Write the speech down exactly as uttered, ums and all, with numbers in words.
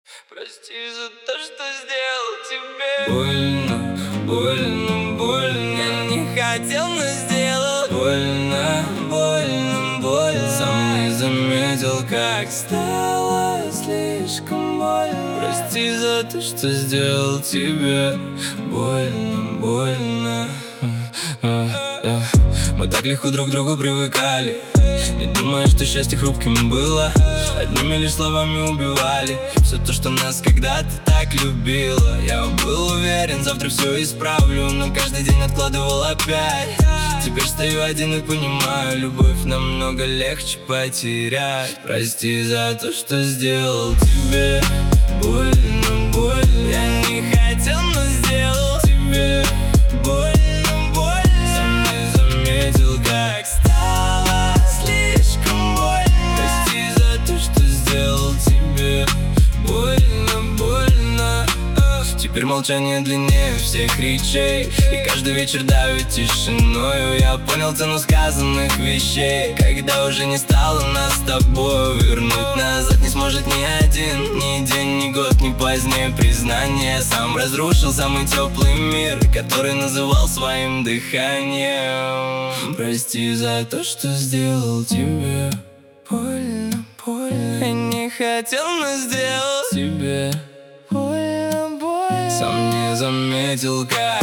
Прости за то, что сделал тебе больно, больно, больно. Я не хотел, но сделал больно, больно, больно. Сам не заметил, как стало слишком больно. Прости за то, что сделал тебе больно, больно. Мы так легко друг к другу привыкали. Не думая, что счастье хрупким было, одними лишь словами убивали все то, что нас когда-то так любило. Я был уверен, завтра все исправлю, но каждый день откладывал опять. Теперь стою один и понимаю, любовь намного легче потерять. Прости за то, что сделал тебе больно, больно. Я не хотел, но сделал тебе больно. Как стало слишком больно. Прости за то, что сделал тебе больно, больно. Теперь молчание длиннее всех речей, и каждый вечер давит тишиною. Я понял цену сказанных вещей, когда уже не стало нас с тобой. Вернуть назад не сможет ни один, ни день, ни год, ни позднее признание. Сам разрушил самый теплый мир, который называл своим дыханием. Прости за то, что сделал тебе больно, больно. Я не хотел, но сделал тебе больно, больно. Сам не заметил, как